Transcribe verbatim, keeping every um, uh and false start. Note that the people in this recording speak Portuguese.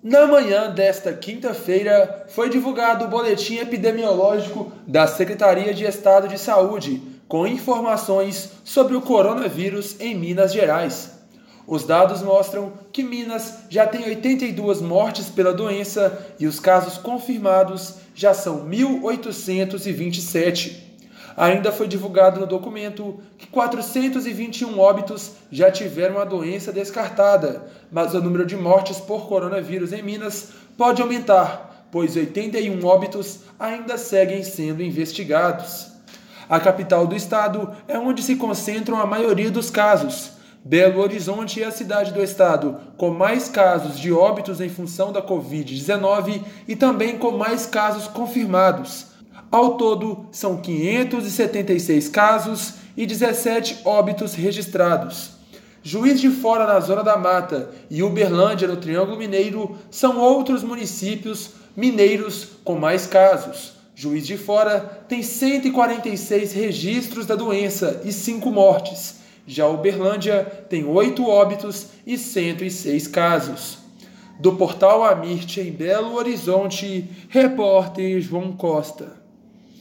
Na manhã desta quinta-feira, foi divulgado o boletim epidemiológico da Secretaria de Estado de Saúde, com informações sobre o coronavírus em Minas Gerais. Os dados mostram que Minas já tem oitenta e duas mortes pela doença e os casos confirmados já são mil oitocentos e vinte e sete. Ainda foi divulgado no documento que quatrocentos e vinte e um óbitos já tiveram a doença descartada, mas o número de mortes por coronavírus em Minas pode aumentar, pois oitenta e um óbitos ainda seguem sendo investigados. A capital do estado é onde se concentram a maioria dos casos. Belo Horizonte é a cidade do estado com mais casos de óbitos em função da covid dezenove e também com mais casos confirmados. Ao todo, são quinhentos e setenta e seis casos e dezessete óbitos registrados. Juiz de Fora, na Zona da Mata, e Uberlândia, no Triângulo Mineiro, são outros municípios mineiros com mais casos. Juiz de Fora tem cento e quarenta e seis registros da doença e cinco mortes. Já Uberlândia tem oito óbitos e cento e seis casos. Do portal Amirte, em Belo Horizonte, repórter João Costa.